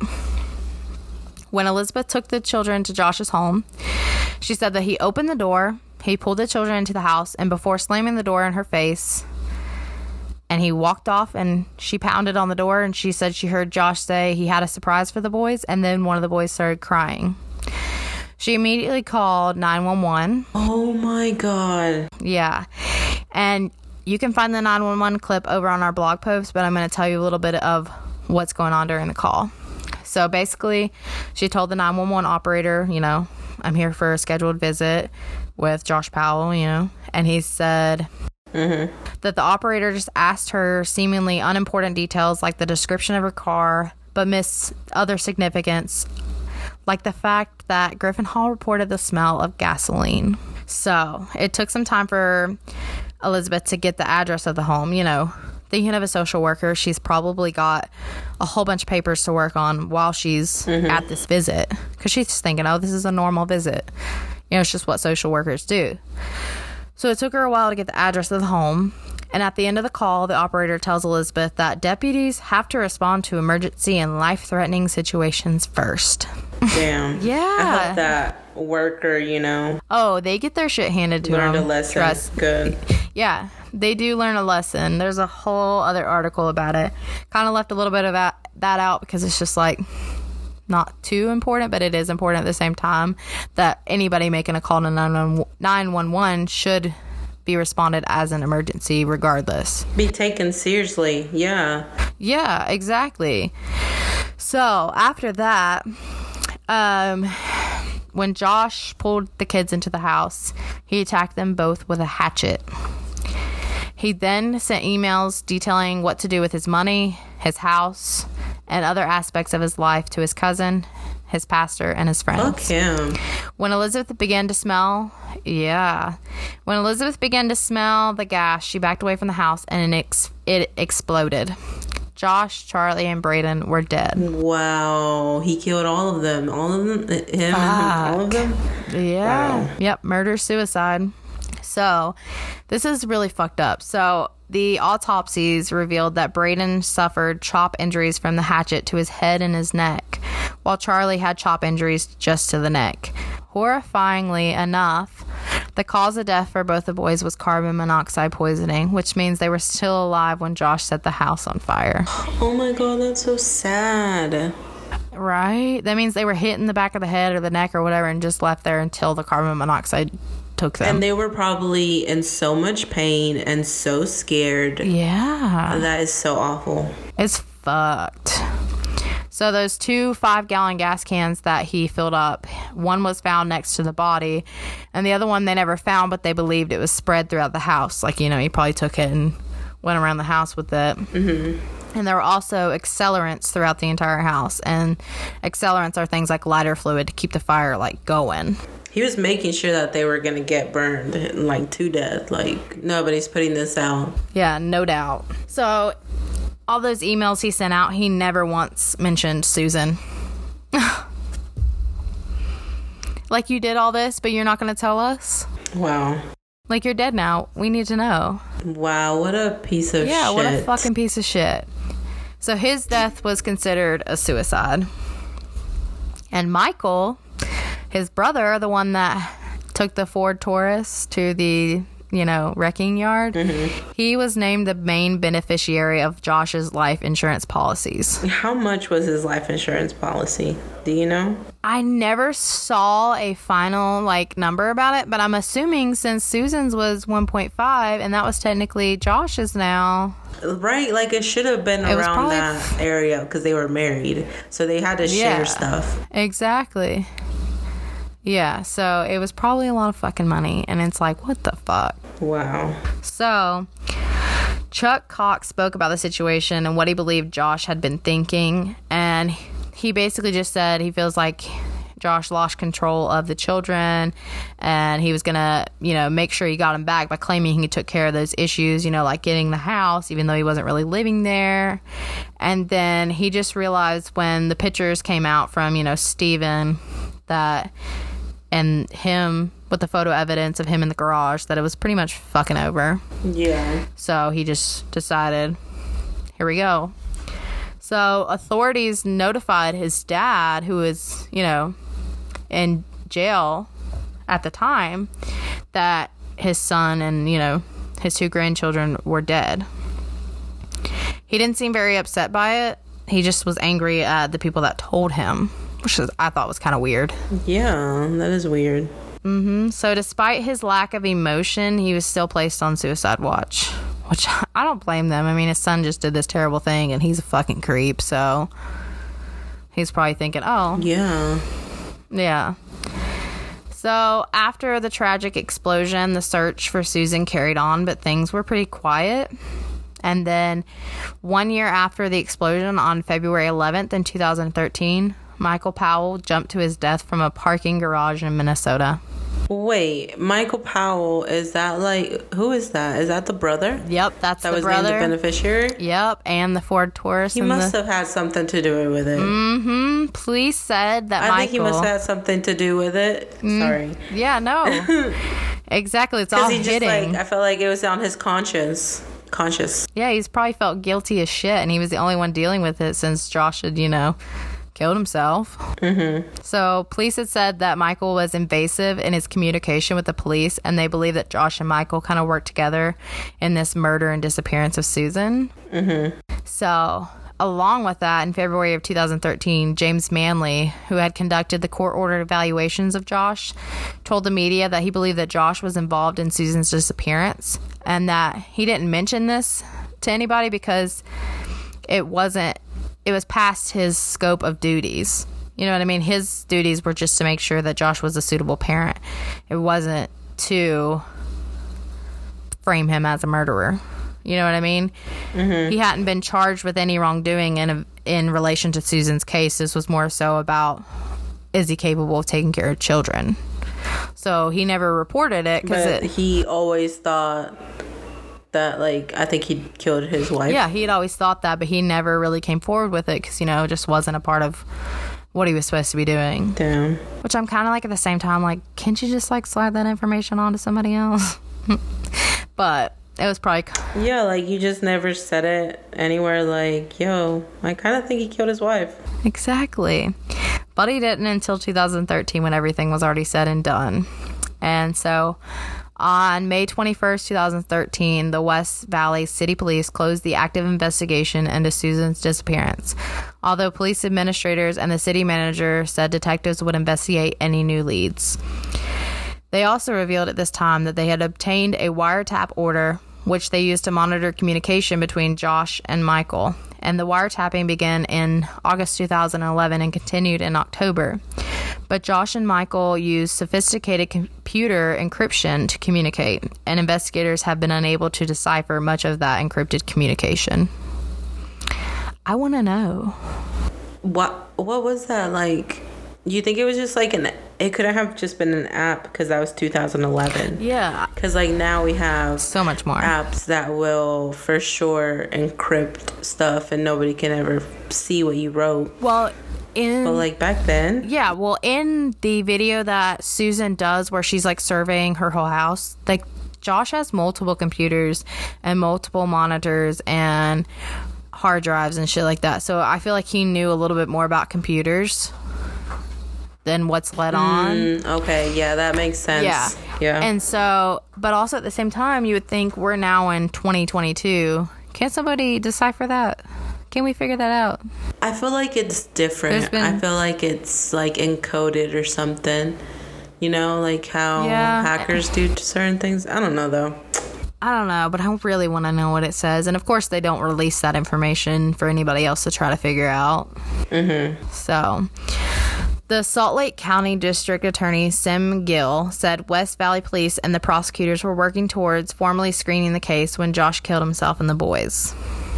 When Elizabeth took the children to Josh's home, she said that he opened the door, he pulled the children into the house, and before slamming the door in her face, and he walked off, and she pounded on the door, and she said she heard Josh say he had a surprise for the boys, and then one of the boys started crying. She immediately called nine one one. Oh my God. Yeah. And you can find the nine one one clip over on our blog post, but I'm going to tell you a little bit of what's going on during the call. So basically, she told the nine one one operator, you know, I'm here for a scheduled visit with Josh Powell, you know, and he said mm-hmm. that the operator just asked her seemingly unimportant details like the description of her car, but missed other significance, like the fact that Griffin Hall reported the smell of gasoline. So it took some time for Elizabeth to get the address of the home. You know, thinking of a social worker, she's probably got a whole bunch of papers to work on while she's mm-hmm. at this visit, because she's just thinking, oh, this is a normal visit. You know, it's just what social workers do. So it took her a while to get the address of the home. And at the end of the call, the operator tells Elizabeth that deputies have to respond to emergency and life-threatening situations first. Damn. Yeah. I hope that worker, you know. Oh, they get their shit handed to them. Learned a lesson. Trust. Good. Yeah, they do learn a lesson. There's a whole other article about it. Kind of left a little bit of that, that out because it's just like not too important, but it is important at the same time that anybody making a call to nine one one should be responded as an emergency regardless. Be taken seriously. Yeah. Yeah, exactly. So after that, um, when Josh pulled the kids into the house, he attacked them both with a hatchet. He then sent emails detailing what to do with his money, his house, and other aspects of his life to his cousin, his pastor, and his friends. Fuck him. When Elizabeth began to smell, yeah. When Elizabeth began to smell the gas, she backed away from the house and it, ex- it exploded. Josh, Charlie, and Braden were dead. Wow. He killed all of them. All of them? Him Fuck. and all of them? Yeah. Wow. Yep. Murder, suicide. So, this is really fucked up. So, the autopsies revealed that Braden suffered chop injuries from the hatchet to his head and his neck, while Charlie had chop injuries just to the neck. Horrifyingly enough, the cause of death for both the boys was carbon monoxide poisoning, which means they were still alive when Josh set the house on fire. Oh my god, that's so sad. Right? That means they were hit in the back of the head or the neck or whatever and just left there until the carbon monoxide took them. And they were probably in so much pain and so scared. Yeah. That is so awful. It's fucked. So those two five-gallon gas cans that he filled up, one was found next to the body, and the other one they never found, but they believed it was spread throughout the house. Like, you know, he probably took it and went around the house with it. Mm-hmm. And there were also accelerants throughout the entire house, and accelerants are things like lighter fluid to keep the fire, like, going. He was making sure that they were going to get burned, like, to death. Like, nobody's putting this out. Yeah, no doubt. So, all those emails he sent out, he never once mentioned Susan. Like, you did all this, but you're not going to tell us? Wow. Like, you're dead now. We need to know. Wow, what a piece of yeah, shit. what a fucking piece of shit. So, his death was considered a suicide. And Michael, his brother, the one that took the Ford Taurus to the, you know, wrecking yard, mm-hmm. he was named the main beneficiary of Josh's life insurance policies. How much was his life insurance policy? Do you know? I never saw a final, like, number about it, but I'm assuming since Susan's was one point five and that was technically Josh's now. Right, like it should have been it around that f- area because they were married. So they had to yeah, share stuff. Exactly. Yeah, so it was probably a lot of fucking money. And it's like, what the fuck? Wow. So, Chuck Cox spoke about the situation and what he believed Josh had been thinking. And he basically just said he feels like Josh lost control of the children. And he was going to, you know, make sure he got him back by claiming he took care of those issues, you know, like getting the house, even though he wasn't really living there. And then he just realized when the pictures came out from, you know, Steven, that... and him with the photo evidence of him in the garage, that it was pretty much fucking over. Yeah. So he just decided, here we go. So authorities notified his dad, who was, you know, in jail at the time, that his son and, you know, his two grandchildren were dead. He didn't seem very upset by it. He just was angry at the people that told him, which is, I thought was kind of weird. Yeah, that is weird. Mm-hmm. So despite his lack of emotion, he was still placed on suicide watch, which I don't blame them. I mean, his son just did this terrible thing, and he's a fucking creep, so he's probably thinking, oh. Yeah. Yeah. So after the tragic explosion, the search for Susan carried on, but things were pretty quiet. And then one year after the explosion, on February eleventh in two thousand thirteen, Michael Powell jumped to his death from a parking garage in Minnesota. Wait, Michael Powell, is that like, who is that? Is that the brother? Yep, that's that the was brother. Named the beneficiary? Yep, and the Ford Taurus. He must the... have had something to do with it. Mm-hmm. Police said that I Michael... think he must have had something to do with it. Mm, Sorry. Yeah, no. Exactly, it's all he just, hitting. Like, I felt like it was on his conscience. Conscious. Yeah, he's probably felt guilty as shit, and he was the only one dealing with it since Josh had, you know... killed himself. Mm-hmm. So police had said that Michael was invasive in his communication with the police, and they believe that Josh and Michael kind of worked together in this murder and disappearance of Susan. Mm-hmm. So along with that, in February of two thousand thirteen, James Manley, who had conducted the court-ordered evaluations of Josh, told the media that he believed that Josh was involved in Susan's disappearance, and that he didn't mention this to anybody because it wasn't it was past his scope of duties. You know what I mean? His duties were just to make sure that Josh was a suitable parent. It wasn't to frame him as a murderer. You know what I mean? Mm-hmm. He hadn't been charged with any wrongdoing in a, in relation to Susan's case. This was more so about is he capable of taking care of children? So he never reported it because But he always thought that, like, I think he killed his wife. Yeah, he had always thought that, but he never really came forward with it because, you know, it just wasn't a part of what he was supposed to be doing. Damn. Which I'm kind of like, at the same time, like, can't you just, like, slide that information on to somebody else? But it was probably... Yeah, like, you just never said it anywhere, like, yo, I kind of think he killed his wife. Exactly. But he didn't until two thousand thirteen when everything was already said and done. And so... On May twenty-first, twenty thirteen, the West Valley City Police closed the active investigation into Susan's disappearance, although police administrators and the city manager said detectives would investigate any new leads. They also revealed at this time that they had obtained a wiretap order, which they used to monitor communication between Josh and Michael, and the wiretapping began in August two thousand eleven and continued in October. But Josh and Michael used sophisticated computer encryption to communicate, and investigators have been unable to decipher much of that encrypted communication. I want to know. What What was that like? You think it was just like an... It couldn't have just been an app because that was two thousand eleven. Yeah. Because, like, now we have... So much more. Apps that will, for sure, encrypt stuff and nobody can ever see what you wrote. Well, in... But, like, back then... Yeah, well, in the video that Susan does where she's, like, surveying her whole house, like, Josh has multiple computers and multiple monitors and hard drives and shit like that. So I feel like he knew a little bit more about computers than what's let on. Mm, okay, yeah, that makes sense. Yeah. Yeah. And so, but also at the same time, you would think we're now in twenty twenty-two. Can't somebody decipher that? Can we figure that out? I feel like it's different. Been, I feel like it's like encoded or something. You know, like how yeah. hackers do certain things. I don't know, though. I don't know, but I really want to know what it says. And of course, they don't release that information for anybody else to try to figure out. Mm-hmm. So... The Salt Lake County District Attorney Sim Gill said West Valley Police and the prosecutors were working towards formally screening the case when Josh killed himself and the boys.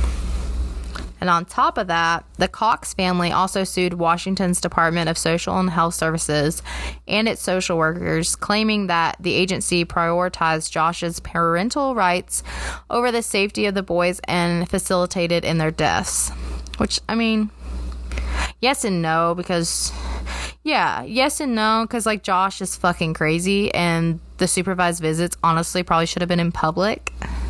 And on top of that, the Cox family also sued Washington's Department of Social and Health Services and its social workers, claiming that the agency prioritized Josh's parental rights over the safety of the boys and facilitated in their deaths. Which, I mean, yes and no, because... Yeah, yes and no, because, like, Josh is fucking crazy, and the supervised visits honestly probably should have been in public.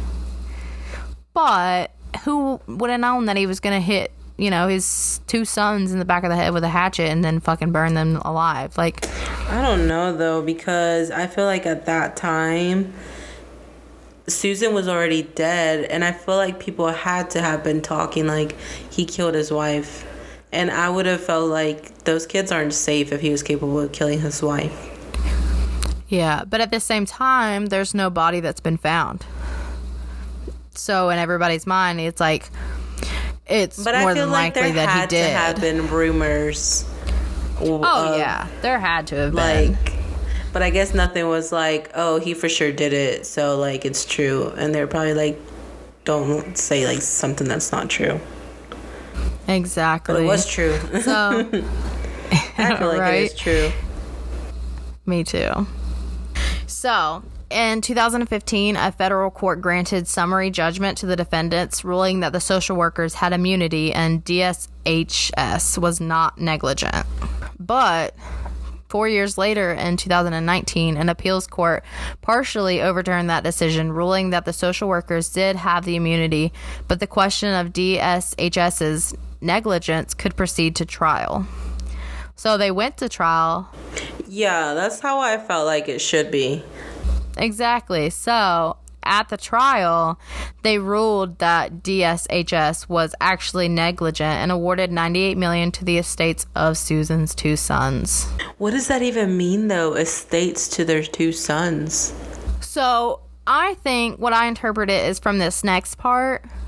But who would have known that he was going to hit, you know, his two sons in the back of the head with a hatchet and then fucking burn them alive? Like, I don't know, though, because I feel like at that time, Susan was already dead, and I feel like people had to have been talking like he killed his wife. And I would have felt like those kids aren't safe if he was capable of killing his wife. Yeah, but at the same time, there's no body that's been found. So in everybody's mind, it's like, it's but more I feel than like likely there that he had did. to have been rumors. Oh, of, yeah. There had to have been. Like, but I guess nothing was like, oh, he for sure did it, so, like, it's true. And they're probably like, don't say, like, something that's not true. Exactly. But it was true. So, I feel like right? it is true. Me too. So, in two thousand fifteen, a federal court granted summary judgment to the defendants, ruling that the social workers had immunity and D S H S was not negligent. But four years later, in two thousand nineteen, an appeals court partially overturned that decision, ruling that the social workers did have the immunity, but the question of D S H S's negligence could proceed to trial. So they went to trial. Yeah, that's how I felt like it should be. Exactly. So at the trial, they ruled that D S H S was actually negligent and awarded ninety-eight million dollars to the estates of Susan's two sons. What does that even mean, though? Estates to their two sons. So I think what I interpret it is from this next part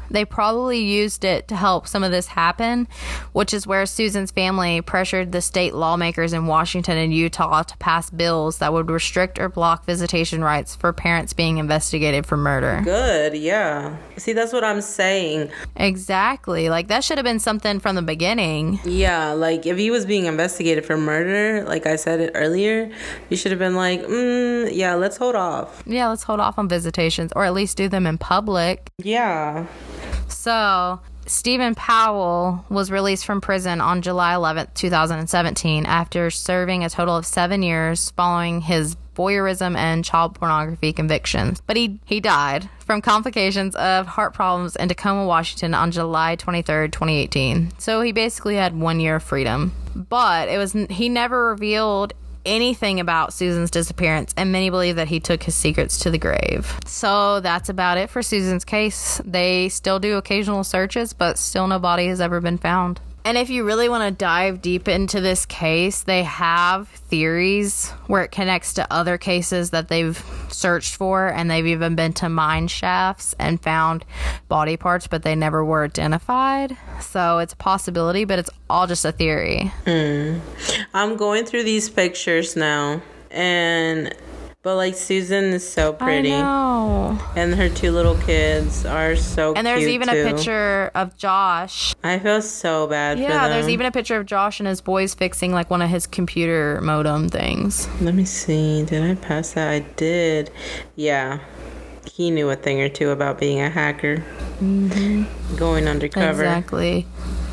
They probably used it to help some of this happen, which is where Susan's family pressured the state lawmakers in Washington and Utah to pass bills that would restrict or block visitation rights for parents being investigated for murder. Good, yeah. See, that's what I'm saying. Exactly. Like, that should have been something from the beginning. Yeah, like, if he was being investigated for murder, like I said it earlier, you should have been like, mm, yeah, let's hold off. Yeah, let's hold off on visitations, or at least do them in public. Yeah. So, Stephen Powell was released from prison on July eleventh, twenty seventeen, after serving a total of seven years following his voyeurism and child pornography convictions. But he, he died from complications of heart problems in Tacoma, Washington on July twenty-third, twenty eighteen. So he basically had one year of freedom. But it was he never revealed anything about Susan's disappearance, and many believe that he took his secrets to the grave. So that's about it for Susan's case. They still do occasional searches, but still no body has ever been found. And if you really want to dive deep into this case, they have theories where it connects to other cases that they've searched for, and they've even been to mine shafts and found body parts, but they never were identified. So it's a possibility, but it's all just a theory. Mm. I'm going through these pictures now, and but like Susan is so pretty. I know. And her two little kids are so cute. And there's even too. a picture of Josh. I feel so bad yeah, for them. Yeah, there's even a picture of Josh and his boys fixing like one of his computer modem things. Let me see. Did I pass that? I did. Yeah. He knew a thing or two about being a hacker. Mm-hmm. Going undercover. Exactly.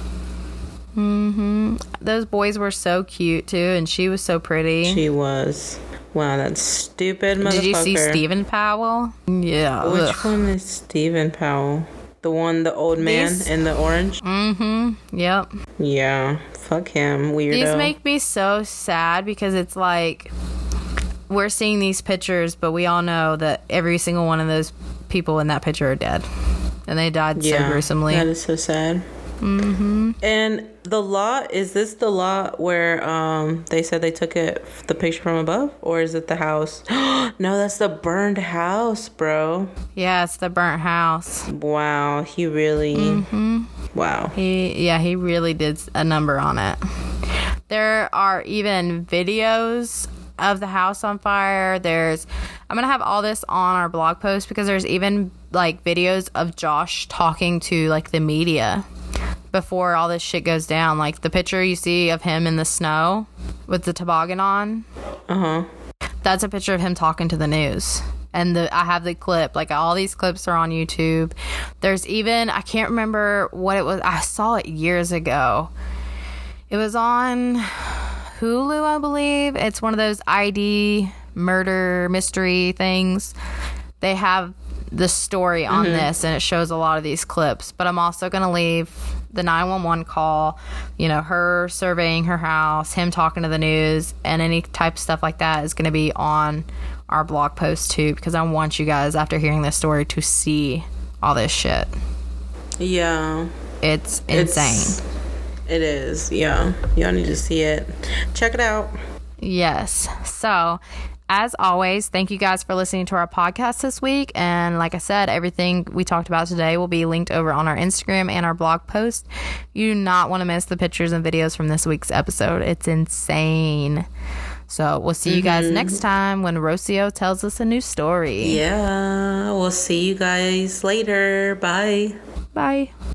Mm-hmm. Those boys were so cute too, and she was so pretty. She was. Wow, that stupid motherfucker. Did you see Stephen Powell? Yeah. Which ugh. one is Stephen Powell? The one, the old man These... in the orange? Mm-hmm. Yep. Yeah. Fuck him. Weirdo. These make me so sad because it's like we're seeing these pictures, but we all know that every single one of those people in that picture are dead. And they died yeah, so gruesomely. That is so sad. Mm-hmm. And the lot, is this the lot where um they said they took it the picture from above, or is it the house? No, that's the burned house, bro. Yeah, it's the burnt house. Wow, he really mm-hmm. Wow. He yeah, he really did a number on it. There are even videos of the house on fire. There's I'm gonna have all this on our blog post because there's even like videos of Josh talking to like the media before all this shit goes down. Like the picture you see of him in the snow with the toboggan on. Uh-huh. That's a picture of him talking to the news. And the I have the clip. Like all these clips are on YouTube. There's even, I can't remember what it was. I saw it years ago. It was on Hulu, I believe. It's one of those I D murder mystery things. They have the story on mm-hmm. this, and it shows a lot of these clips. But I'm also going to leave the nine one one call, you know, her surveying her house, him talking to the news, and any type of stuff like that is going to be on our blog post too, because I want you guys, after hearing this story, to see all this shit. Yeah. It's insane. It's, it is, yeah. Y'all need to see it. Check it out. Yes. So, as always, thank you guys for listening to our podcast this week. And like I said, everything we talked about today will be linked over on our Instagram and our blog post. You do not want to miss the pictures and videos from this week's episode. It's insane. So we'll see you guys mm-hmm. next time when Rocio tells us a new story. Yeah, we'll see you guys later. Bye. Bye.